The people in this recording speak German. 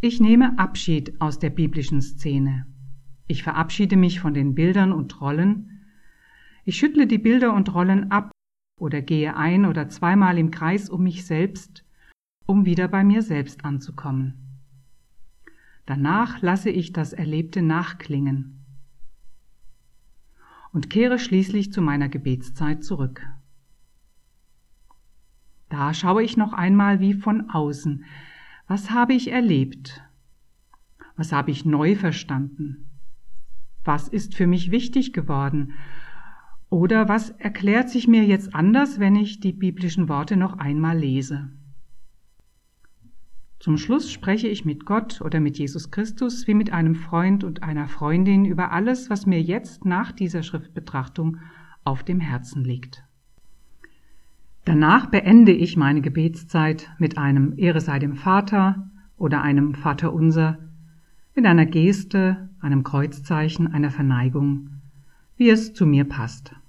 Ich nehme Abschied aus der biblischen Szene. Ich verabschiede mich von den Bildern und Rollen. Ich schüttle die Bilder und Rollen ab oder gehe ein- oder zweimal im Kreis um mich selbst, um wieder bei mir selbst anzukommen. Danach lasse ich das Erlebte nachklingen und kehre schließlich zu meiner Gebetszeit zurück. Da schaue ich noch einmal wie von außen. Was habe ich erlebt? Was habe ich neu verstanden? Was ist für mich wichtig geworden? Oder was erklärt sich mir jetzt anders, wenn ich die biblischen Worte noch einmal lese? Zum Schluss spreche ich mit Gott oder mit Jesus Christus wie mit einem Freund und einer Freundin über alles, was mir jetzt nach dieser Schriftbetrachtung auf dem Herzen liegt. Danach beende ich meine Gebetszeit mit einem Ehre sei dem Vater oder einem Vaterunser, mit einer Geste, einem Kreuzzeichen, einer Verneigung, wie es zu mir passt.